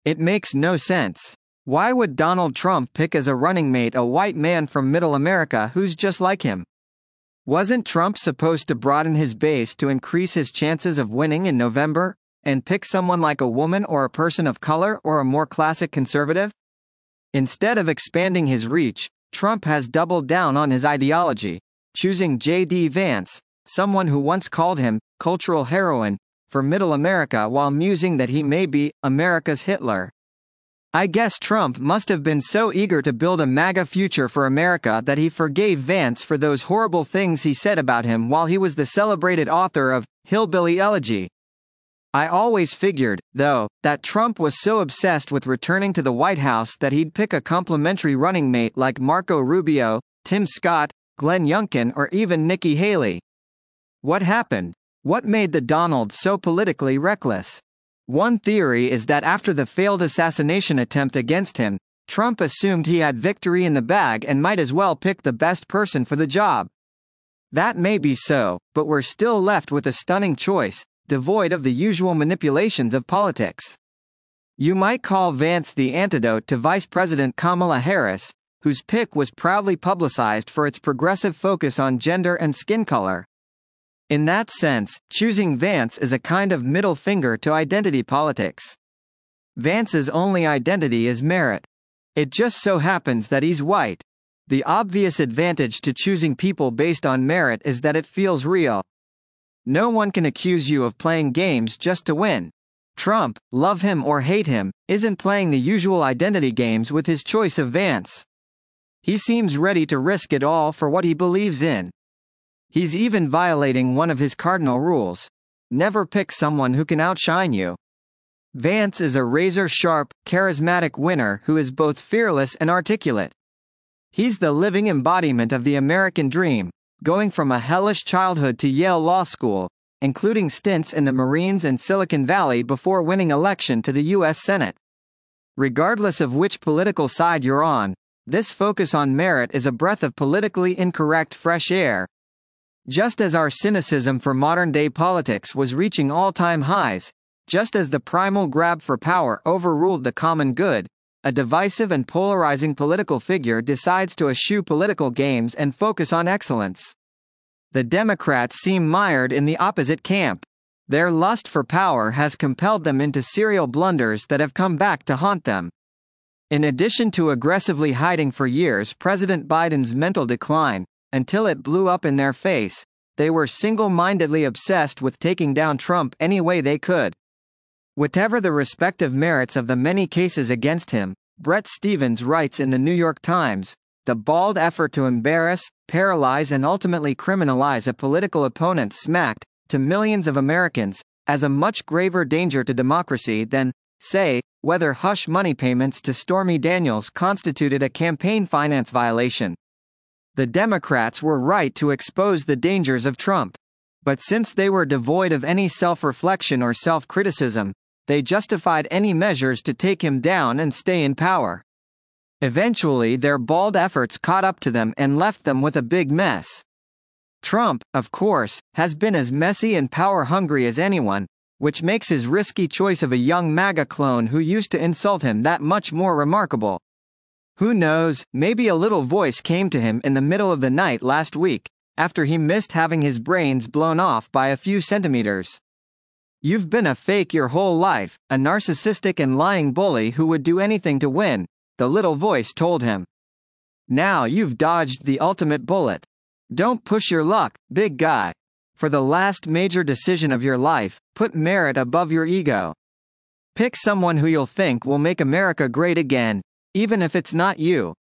It makes no sense. Why would Donald Trump pick as a running mate a white man from Middle America who's just like him? Wasn't Trump supposed to broaden his base to increase his chances of winning in November, and pick someone like a woman or a person of color or a more classic conservative? Instead of expanding his reach, Trump has doubled down on his ideology, choosing J.D. Vance, someone who once called him cultural heroine, for Middle America while musing that he may be America's Hitler. I guess Trump must have been so eager to build a MAGA future for America that he forgave Vance for those horrible things he said about him while he was the celebrated author of Hillbilly Elegy. I always figured, though, that Trump was so obsessed with returning to the White House that he'd pick a complementary running mate like Marco Rubio, Tim Scott, Glenn Youngkin, or even Nikki Haley. What happened? What made the Donald so politically reckless? One theory is that after the failed assassination attempt against him, Trump assumed he had victory in the bag and might as well pick the best person for the job. That may be so, but we're still left with a stunning choice, devoid of the usual manipulations of politics. You might call Vance the antidote to Vice President Kamala Harris, whose pick was proudly publicized for its progressive focus on gender and skin color. In that sense, choosing Vance is a kind of middle finger to identity politics. Vance's only identity is merit. It just so happens that he's white. The obvious advantage to choosing people based on merit is that it feels real. No one can accuse you of playing games just to win. Trump, love him or hate him, isn't playing the usual identity games with his choice of Vance. He seems ready to risk it all for what he believes in. He's even violating one of his cardinal rules. Never pick someone who can outshine you. Vance is a razor-sharp, charismatic winner who is both fearless and articulate. He's the living embodiment of the American dream, going from a hellish childhood to Yale Law School, including stints in the Marines and Silicon Valley before winning election to the U.S. Senate. Regardless of which political side you're on, this focus on merit is a breath of politically incorrect fresh air. Just as our cynicism for modern-day politics was reaching all-time highs, just as the primal grab for power overruled the common good, a divisive and polarizing political figure decides to eschew political games and focus on excellence. The Democrats seem mired in the opposite camp. Their lust for power has compelled them into serial blunders that have come back to haunt them. In addition to aggressively hiding for years President Biden's mental decline, until it blew up in their face, they were single-mindedly obsessed with taking down Trump any way they could. Whatever the respective merits of the many cases against him, Bret Stephens writes in the New York Times, the bald effort to embarrass, paralyze and ultimately criminalize a political opponent smacked, to millions of Americans, as a much graver danger to democracy than, say, whether hush money payments to Stormy Daniels constituted a campaign finance violation. The Democrats were right to expose the dangers of Trump. But since they were devoid of any self-reflection or self-criticism, they justified any measures to take him down and stay in power. Eventually their bald efforts caught up to them and left them with a big mess. Trump, of course, has been as messy and power-hungry as anyone, which makes his risky choice of a young MAGA clone who used to insult him that much more remarkable. Who knows, maybe a little voice came to him in the middle of the night last week, after he missed having his brains blown off by a few centimeters. You've been a fake your whole life, a narcissistic and lying bully who would do anything to win, the little voice told him. Now you've dodged the ultimate bullet. Don't push your luck, big guy. For the last major decision of your life, put merit above your ego. Pick someone who you'll think will make America great again, even if it's not you.